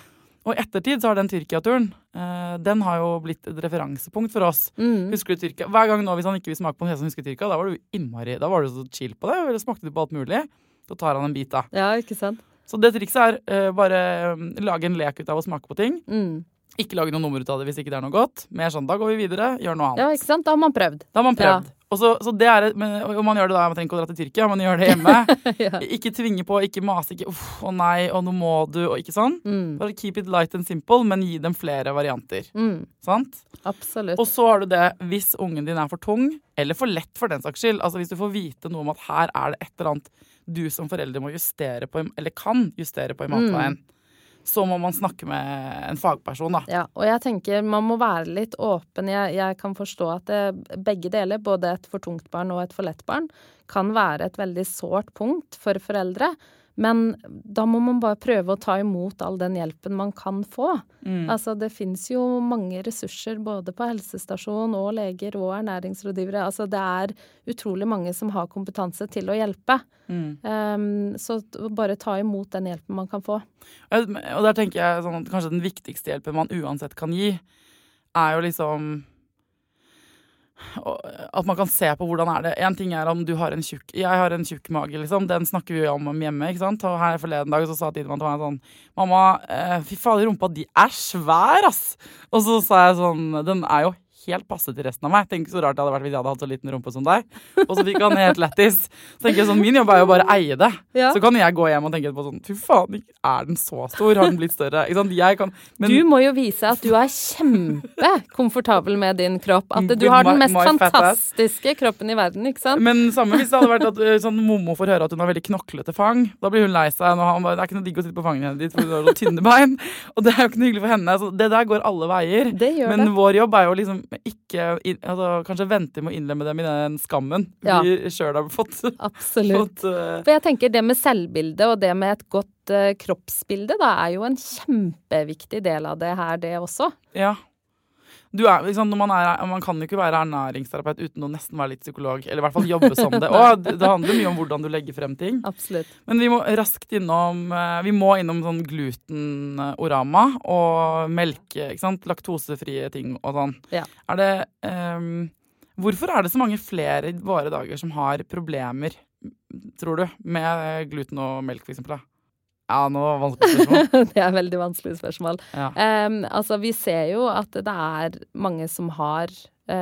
Og i ettertid så har den Tyrkia-turen, den har jo blitt et referansepunkt for oss. Husker du Tyrkia? Hver gang nå, hvis han ikke vil smake på noe som husker Tyrkia, da var du innmari, da var du så chill på det, eller smakte du på alt mulig. Da tar han en bit da. Ja, ikke sant? Så det trikset bare lage en lek ut av å smake på ting. Ikke lage noe nummer ut av det hvis ikke det er noe godt. Mer sånn, da går vi videre, gjør noe annet. Ja, ikke sant? Da har man prøvd. Ja. Og så det er, og man gjør det da, man trenger ikke å dra til Tyrkia, man gjør det hjemme. Ikke tvinge på, ikke mase, ikke å nei, og nå må du, og ikke sånn. Bare keep it light and simple, men gi dem flere varianter. Sant? Absolutt. Og så har du det, hvis ungen din er for tung, eller for lett for den saks skyld, altså hvis du får vite noe om at her er det et eller annet du som forelder må justere på, eller kan justere på i matveien, så må man snakke med en fagperson da. Ja, og jeg tenker man må være litt åpen. Jeg kan forstå at begge deler, både et for tungt barn og et for lett barn, kan være et veldig sårt punkt for foreldre. Men da må man bare prøve å ta imot all den hjelpen man kan få. Altså det finnes jo mange ressurser både på helsestasjon og leger og ernæringsrådgivere. Altså det er utrolig mange som har kompetanse til å hjelpe. Så bare ta imot den hjelpen man kan få. Og der tenker jeg sånn at kanskje den viktigste hjelpen man uansett kan gi, er jo liksom at man kan se på hvordan er det. En ting er om du har jeg har en tjukk mage, liksom. Den snakker vi jo om hjemme, ikke sant? Og her forleden dag så sa Tidemann til meg sånn, mamma, fy fader, rumpa di er svær, ass! Og så sa jeg sånn, den er jo helt passe til resten av meg. Tenk så rart det hadde vært hvis jeg hadde hatt så liten rumpe som deg. Og så fikk han helt lettis. Så tenker jeg sånn, min jobb er jo bare å eie det. Ja. Så kan jeg gå hjem og tenke på sånn, fy faen, er den så stor? Har den blitt større? Ikke sant? Du må jo vise at du er kjempekomfortabel med din kropp. At du har den mest fantastiske kroppen i verden, ikke sant? Men samme hvis det hadde vært at sånn, Momo får høre at hun har veldig knoklete fang, da blir hun lei seg. Og han bare, det er ikke noe digg å sitte på fangen hennes, for hun har så tynne bein. Og det er jo ikke noe hyggelig for henne. Så det der går alle veier. Men vår jobb er jo liksom ikke, kanskje vente med å innlemme dem i den skammen vi selv har fått. Absolutt. For jeg tenker det med selvbilde og det med et godt kroppsbilde da, er jo en kjempeviktig del av det her, det også. Ja. Liksom, man kan jo ikke være ernæringsterapeut uten å nesten være litt psykolog, eller i hvert fall jobbe som det. Og det handler mye om hvordan du legger frem ting. Absolutt. Men vi må raskt innom sånn glutenorama og melke, ikke sant? Laktosefrie ting og sånn. Ja. Hvorfor er det så mange flere i våre dager som har problemer, tror du, med gluten og melk for eksempel da? Ja, nå var det vanskelig spørsmål. Det er veldig vanskelig spørsmål. Ja. Altså, vi ser jo at det er mange som har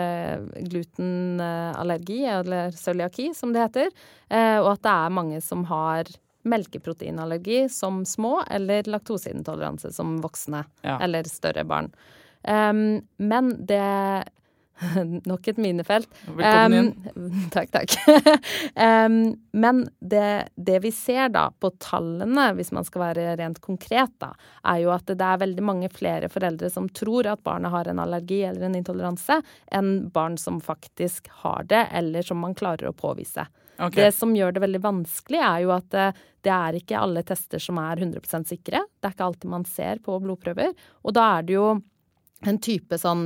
glutenallergi, eller cøliaki, som det heter. Og at det er mange som har melkeproteinallergi som små, eller laktoseintoleranse som voksne, eller større barn. Men det nok et minefelt. Velkommen inn. Takk. Men det vi ser da på tallene, hvis man skal være rent konkret da, er jo at det er veldig mange flere foreldre som tror at barnet har en allergi eller en intoleranse, enn barn som faktisk har det, eller som man klarer å påvise. Okay. Det som gjør det veldig vanskelig er jo at det er ikke alle tester som er 100% sikre. Det er ikke alltid man ser på blodprøver, og da er det jo en type sånn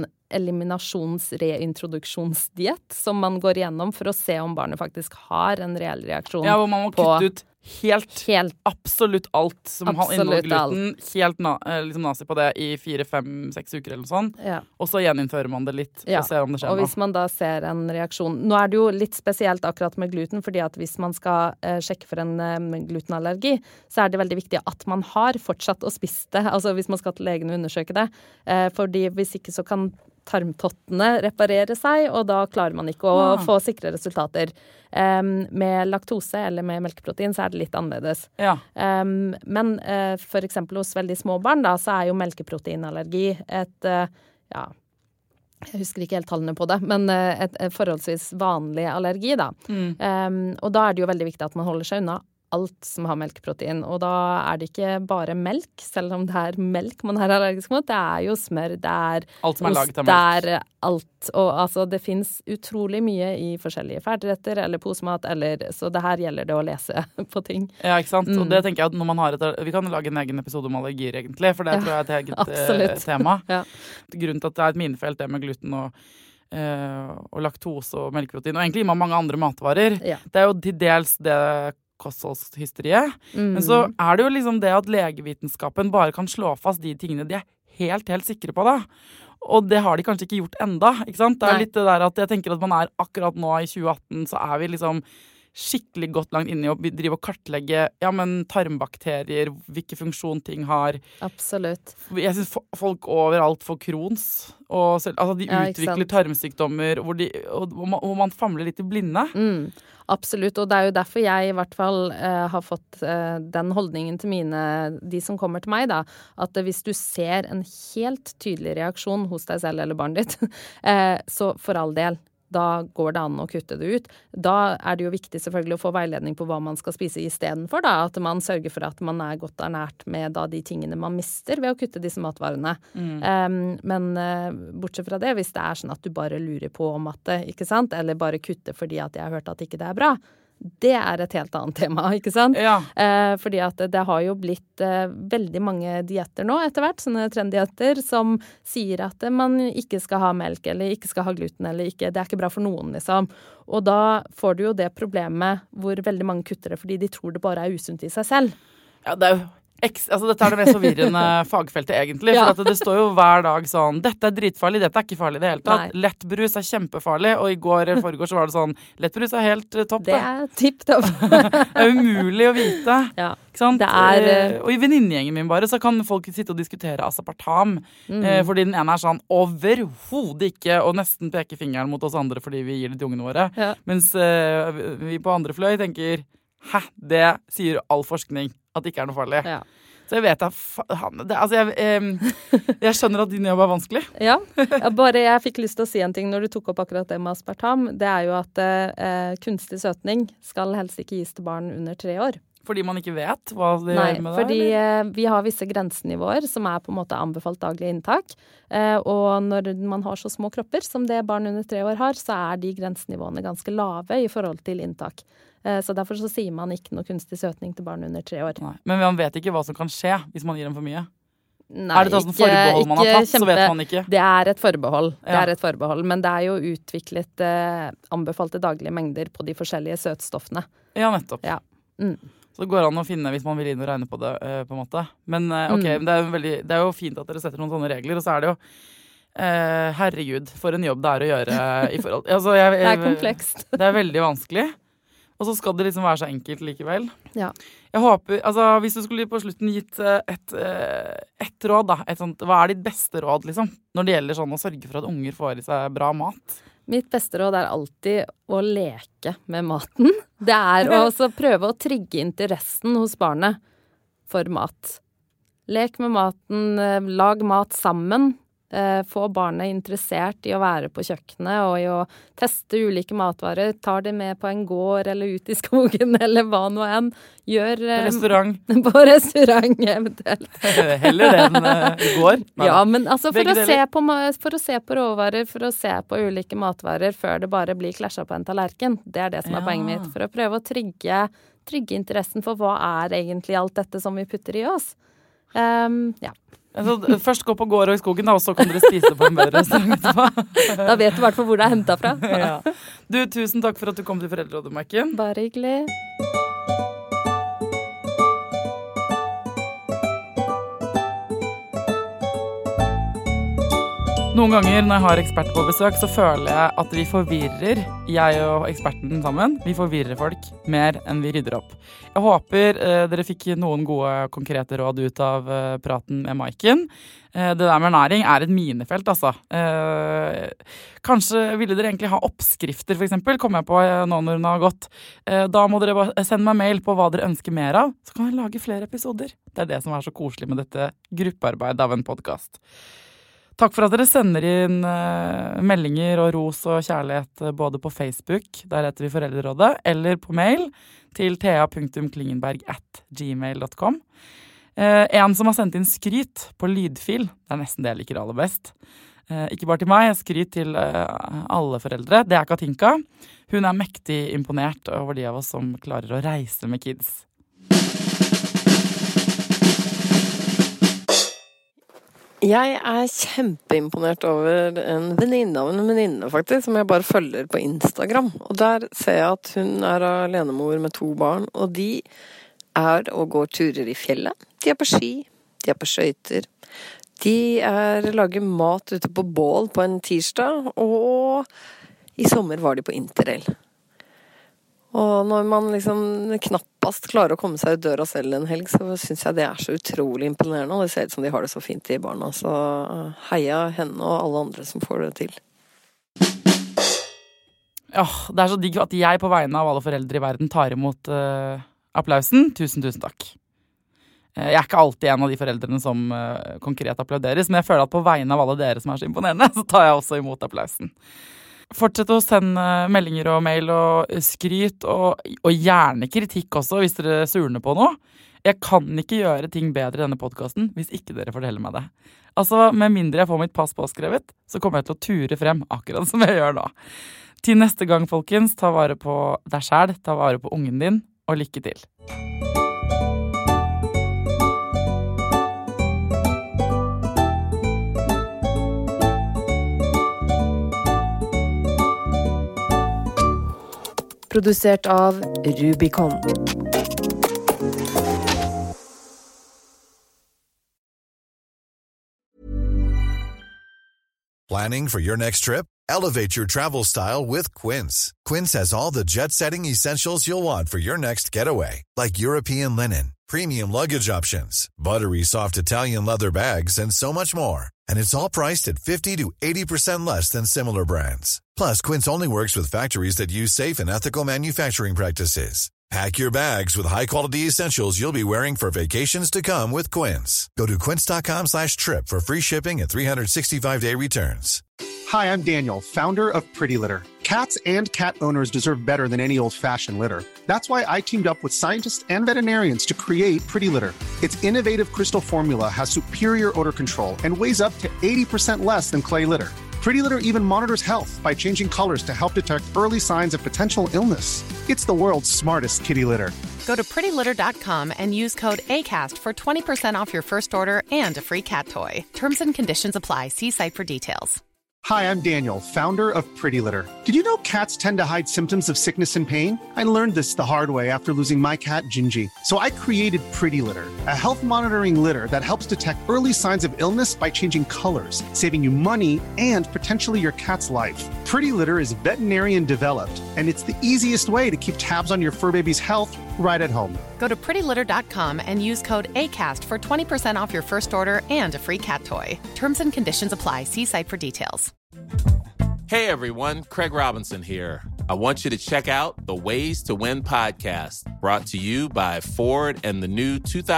eliminasjons-reintroduksjonsdiett som man går igjennom for å se om barnet faktisk har en reell reaksjon på... Ja, hvor man må kutte ut absolutt alt som inneholder gluten. Alt. Helt liksom nazi på det i 4, 5, 6 uker eller noe sånt. Ja. Og så gjeninnfører man det litt og ser om det skjer noe. Og hvis man da ser en reaksjon. Nå det jo litt spesielt akkurat med gluten, fordi at hvis man skal sjekke for en glutenallergi, så det veldig viktig at man har fortsatt å spise det. Altså hvis man skal til legen og undersøke det. Fordi hvis ikke så kan tarmtottene reparere seg, og da klarer man ikke å få sikre resultater. Med laktose eller med melkeprotein så det litt annerledes. Ja. Men for eksempel hos veldig små barn da, så jo melkeproteinallergi et, jeg husker ikke helt tallene på det, men et forholdsvis vanlig allergi da. Og da det jo veldig viktig at man holder seg unna alt som har melkeprotein, og da det ikke bare melk, selv om det melk man allergisk mot, det jo smør, det alt som laget av melk. Det alt, og altså det finnes utrolig mye i forskjellige ferdigretter eller posemat, så det her gjelder det å lese på ting. Ja, ikke sant? Og det tenker jeg at når man har vi kan lage en egen episode om allergier egentlig, for det tror jeg et eget tema. Ja. Grunnen til at det et minefelt det med gluten og laktose og melkeprotein, og egentlig mange andre matvarer, det jo til dels det kostholdshysteriet. Men så det jo liksom det at legevitenskapen bare kan slå fast de tingene de helt sikre på da. Og det har de kanskje ikke gjort enda, ikke sant? Det litt det der at jeg tenker at man akkurat nå i 2018 så vi liksom skikkelig godt langt inne i å drive og kartlegge tarmbakterier, hvilke funksjon ting har. Absolutt. Jeg synes folk overalt får Crohns, og altså de utvikler tarmsykdommer hvor man famler litt i blinde. Absolutt, og det jo derfor jeg i hvert fall har fått den holdningen til de som kommer til meg da, at hvis du ser en helt tydelig reaksjon hos deg selv eller barnet ditt, så for all del, da går det an å kutte det ut. Da det jo viktig selvfølgelig å få veiledning på hva man skal spise i stedet for da, at man sørger for at man godt ernært med da de tingene man mister ved å kutte disse matvarene. Men bortsett fra det, hvis det sånn at du bare lurer på om at det, ikke sant? Eller bare kutte fordi at jeg har hørt at ikke det bra, det et helt annet tema, ikke sant? Ja. Fordi at det har jo blitt veldig mange dietter nå etter hvert, sånne trenddietter som sier at man ikke skal ha melk, eller ikke skal ha gluten, eller ikke, det ikke bra for noen, liksom. Og da får du jo det problemet hvor veldig mange kutter det, fordi de tror det bare usunt i seg selv. Ja, det jo altså dette det mest forvirrende fagfeltet egentlig, for at det står jo hver dag sånn, dette dritfarlig, dette ikke farlig det hele tatt. Nei. Lettbrus kjempefarlig, og i forgår så var det sånn, lettbrus helt topp. Det tipp-topp. Det umulig å vite. Ja. Ikke sant? Og i venninnegjengen min bare, så kan folk sitte og diskutere aspartam, fordi den ene sånn, overhodet ikke, og nesten peker fingeren mot oss andre fordi vi gir det til ungene våre. Ja. Mens vi på andre fløy tenker, det sier all forskning, at det ikke noe farlig. Ja. Så jeg vet jeg skjønner at din jobb vanskelig. Ja, bare jeg fikk lyst til å si en ting når du tok opp akkurat det med aspartam. Det jo at kunstig søtning skal helst ikke gis til barn under 3 år. Fordi man ikke vet hva det gjør med det? Nei, fordi vi har visse grensenivåer som på en måte anbefalt daglig inntak. Og når man har så små kropper som det barn under 3 år har, så de grensenivåene ganske lave i forhold til inntak. Så derfor så sier man ikke noe kunstig søtning til barn under 3 år. Nei. Men man vet ikke hva som kan skje hvis man gir dem for mye? Nei, det sånn forbehold man har tatt, så vet man ikke? Det et forbehold. Ja. Det et forbehold. Men det jo utviklet anbefalte daglige mengder på de forskjellige søtstoffene. Ja, nettopp. Ja. Så det går an å finne hvis man vil inn og regne på det, på en måte. Men ok, det jo fint at dere setter noen sånne regler, og så det jo herregud, for en jobb det å gjøre i forhold. Altså, det komplekst. Det veldig vanskelig. Og så skal det liksom være så enkelt likevel. Ja. Jeg håper, altså hvis du skulle på slutten gitt et råd da, hva ditt beste råd liksom, når det gjelder sånn å sørge for at unger får i seg bra mat? Mitt beste råd alltid å leke med maten. Det å også prøve å trigge interessen hos barnet for mat. Lek med maten, lag mat sammen. Få barnet interessert i å være på kjøkkenet og i å teste ulike matvarer. Tar det med på en gård eller ut i skogen eller hva nå enn. Gjør på restaurant. På restaurant eventuelt. Heller det enn gård. Ja, men altså for å se på råvarer, for å se på ulike matvarer før det bare blir klasja på en tallerken. Det det som poenget mitt. For å prøve å trygge interessen for hva egentlig alt dette som vi putter i oss. Ja. Altså, først gå på gård og i skogen, da, og så kan dere spise på en bedre restaurant. Da vet du i hvert fall hvor det hentet fra. Ja. Du, tusen takk for at du kom til Foreldrerådet, Maiken. Bare hyggelig. Noen ganger når jeg har eksperter på besøk, så føler jeg at vi forvirrer, jeg og eksperten sammen, vi forvirrer folk mer enn vi rydder opp. Jeg håper dere fikk noen gode, konkrete råd ut av praten med Maiken. Det der med ernæring er et minefelt, altså. Kanskje ville dere egentlig ha oppskrifter, for eksempel, kommer jeg på nå når den har gått. Da må dere bare sende meg mail på hva dere ønsker mer av, så kan vi lage flere episoder. Det er det som er så koselig med dette gruppearbeidet av en podcast. Takk for at dere sender inn meldinger og ros og kjærlighet både på Facebook, der heter vi Foreldrerådet, eller på mail til thea.klingenberg@gmail.com. En som har sendt inn skryt på lydfil, det er nesten det jeg liker aller best. Ikke bare til meg, skryt til alle foreldre. Det er Katinka. Hun er mektig imponert over de av oss som klarer å reise med kids. Jeg er kjempeimponert over en venninne av en venninne, faktisk, som jeg bare følger på Instagram. Og der ser jeg at hun er alenemor med 2 barn, og de er og går turer i fjellet. De er på ski, de er på skøyter. De lager mat ute på bål på en tirsdag, og i sommer var de på interrail. Og når man liksom knappast klarer å komme seg ut døra selv en helg, så synes jeg det er så utrolig imponerende, og det ser ut som de har det så fint i barna. Så heia henne og alle andre som får det til. Ja, det er så digg at jeg på vegne av alle foreldre i verden tar imot applausen. Tusen takk. Jeg er ikke alltid en av de foreldrene som konkret applauderes, men jeg føler at på vegne av alle dere som er så imponerende, så tar jeg også imot applausen. Fortsett å sende meldinger og mail og skryt, og gjerne kritikk også, hvis dere surner på noe. Jeg kan ikke gjøre ting bedre i denne podcasten hvis ikke dere forteller meg det. Altså, med mindre jeg får mitt pass påskrevet, så kommer jeg til å ture frem, akkurat som jeg gjør nå. Til neste gang, folkens, ta vare på deg selv, ta vare på ungen din, og lykke til. Produsert av Rubicon. Planning for your next trip? Elevate your travel style with Quince. Quince has all the jet-setting essentials you'll want for your next getaway, like European linen, premium luggage options, buttery soft Italian leather bags, and so much more. And it's all priced at 50 to 80% less than similar brands. Plus, Quince only works with factories that use safe and ethical manufacturing practices. Pack your bags with high-quality essentials you'll be wearing for vacations to come with Quince. Go to quince.com/trip for free shipping and 365-day returns. Hi, I'm Daniel, founder of Pretty Litter. Cats and cat owners deserve better than any old-fashioned litter. That's why I teamed up with scientists and veterinarians to create Pretty Litter. Its innovative crystal formula has superior odor control and weighs up to 80% less than clay litter. Pretty Litter even monitors health by changing colors to help detect early signs of potential illness. It's the world's smartest kitty litter. Go to prettylitter.com and use code ACAST for 20% off your first order and a free cat toy. Terms and conditions apply. See site for details. Hi, I'm Daniel, founder of Pretty Litter. Did you know cats tend to hide symptoms of sickness and pain? I learned this the hard way after losing my cat, Gingy. So I created Pretty Litter, a health monitoring litter that helps detect early signs of illness by changing colors, saving you money and potentially your cat's life. Pretty Litter is veterinarian developed, and it's the easiest way to keep tabs on your fur baby's health right at home. Go to prettylitter.com and use code ACAST for 20% off your first order and a free cat toy. Terms and conditions apply. See site for details. Hey everyone, Craig Robinson here. I want you to check out the Ways to Win podcast, brought to you by Ford and the new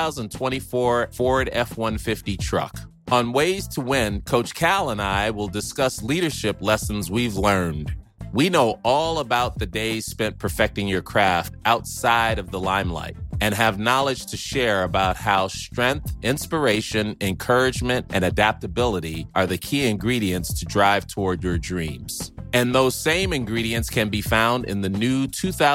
2024 Ford F-150 truck. On Ways to Win, Coach Cal and I will discuss leadership lessons we've learned. We know all about the days spent perfecting your craft outside of the limelight and have knowledge to share about how strength, inspiration, encouragement, and adaptability are the key ingredients to drive toward your dreams. And those same ingredients can be found in the new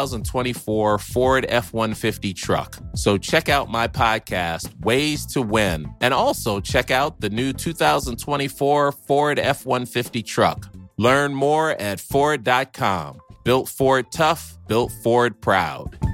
2024 Ford F-150 truck. So check out my podcast, Ways to Win, and also check out the new 2024 Ford F-150 truck. Learn more at Ford.com. Built Ford tough, built Ford proud.